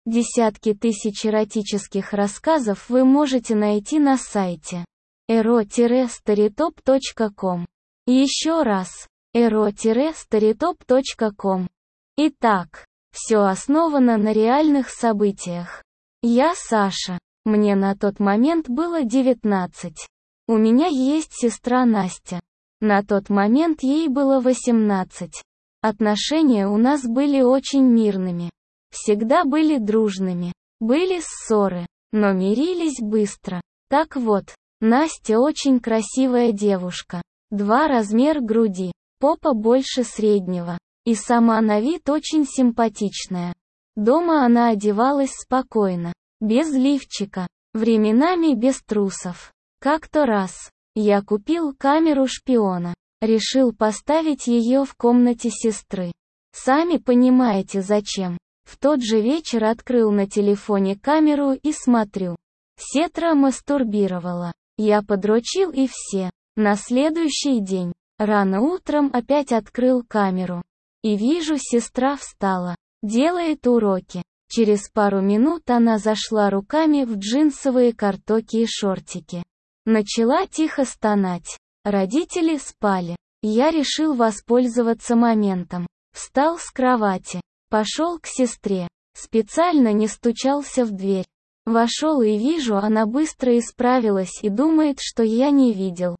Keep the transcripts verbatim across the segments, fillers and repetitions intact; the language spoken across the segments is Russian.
Десятки тысяч эротических рассказов вы можете найти на сайте эро старитоп точка ком. Еще раз, эро старитоп точка ком. Итак, все основано на реальных событиях. Я Саша. Мне на тот момент было девятнадцать. У меня есть сестра Настя. На тот момент ей было восемнадцать. Отношения у нас были очень мирными. Всегда были дружными. Были ссоры, но мирились быстро. Так вот, Настя очень красивая девушка. Два размер груди, попа больше среднего. И сама на вид очень симпатичная. Дома она одевалась спокойно, без лифчика, временами без трусов. Как-то раз я купил камеру шпиона. Решил поставить ее в комнате сестры. Сами понимаете зачем. В тот же вечер открыл на телефоне камеру и смотрю. Сестра мастурбировала. Я подрочил и все. На следующий день, рано утром опять открыл камеру. И вижу, сестра встала. Делает уроки. Через пару минут она зашла руками в джинсовые картоки и шортики. Начала тихо стонать. Родители спали. Я решил воспользоваться моментом. Встал с кровати. Пошел к сестре. Специально не стучался в дверь. Вошел и вижу, она быстро исправилась и думает, что я не видел.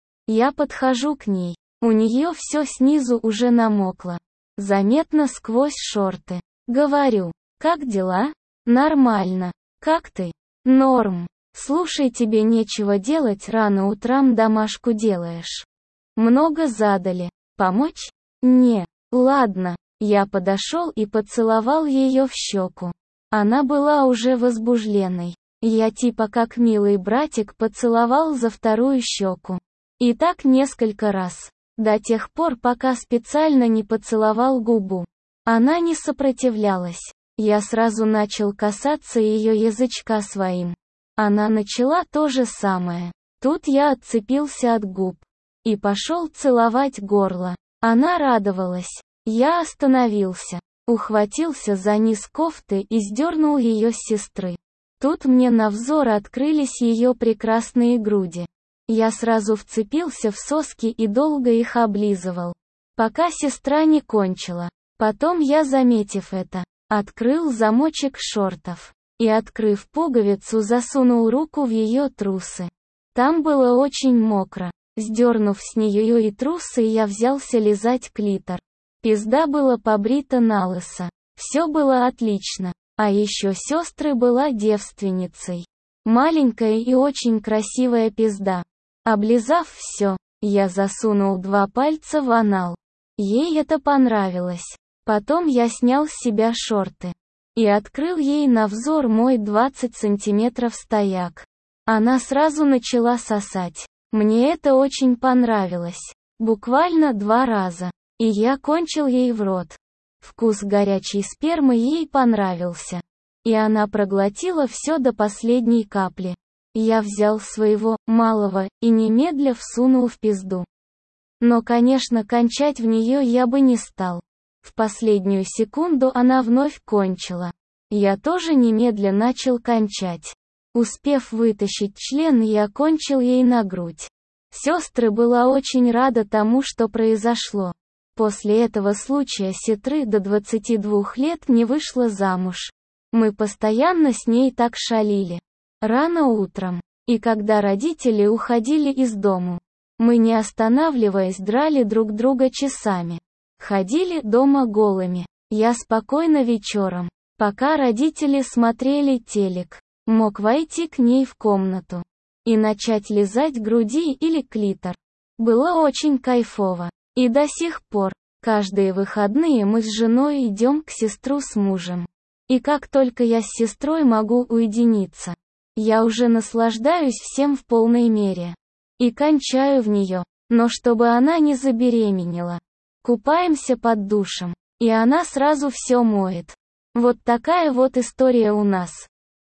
Я подхожу к ней. У нее все снизу уже намокло. Заметно сквозь шорты. Говорю, как дела? Нормально. Как ты? Норм. Слушай, тебе нечего делать, рано утром домашку делаешь. Много задали. Помочь? Не. Ладно. Я подошел и поцеловал ее в щеку. Она была уже возбужденной. Я типа как милый братик поцеловал за вторую щеку. И так несколько раз. До тех пор, пока специально не поцеловал губу. Она не сопротивлялась. Я сразу начал касаться ее язычка своим. Она начала то же самое. Тут я отцепился от губ. И пошел целовать горло. Она радовалась. Я остановился. Ухватился за низ кофты и сдернул ее с сестры. Тут мне на взор открылись ее прекрасные груди. Я сразу вцепился в соски и долго их облизывал. Пока сестра не кончила. Потом я, заметив это, открыл замочек шортов. И, открыв пуговицу, засунул руку в ее трусы. Там было очень мокро. Сдернув с нее и трусы, я взялся лизать клитор. Пизда была побрита налысо. Все было отлично. А еще сестры была девственницей. Маленькая и очень красивая пизда. Облизав все, я засунул два пальца в анал. Ей это понравилось. Потом я снял с себя шорты. И открыл ей на взор мой двадцать сантиметров стояк. Она сразу начала сосать. Мне это очень понравилось. Буквально два раза. И я кончил ей в рот. Вкус горячей спермы ей понравился. И она проглотила все до последней капли. Я взял своего, малого, и немедля всунул в пизду. Но, конечно, кончать в нее я бы не стал. В последнюю секунду она вновь кончила. Я тоже немедля начал кончать. Успев вытащить член, я кончил ей на грудь. Сестры была очень рада тому, что произошло. После этого случая сестры до двадцати двух лет не вышла замуж. Мы постоянно с ней так шалили. Рано утром. И когда родители уходили из дому, мы не останавливаясь драли друг друга часами. Ходили дома голыми. Я спокойно вечером, пока родители смотрели телек, мог войти к ней в комнату и начать лизать груди или клитор. Было очень кайфово. И до сих пор, каждые выходные мы с женой идем к сестру с мужем. И как только я с сестрой могу уединиться, я уже наслаждаюсь всем в полной мере. И кончаю в нее, но чтобы она не забеременела. Купаемся под душем, и она сразу все моет. Вот такая вот история у нас.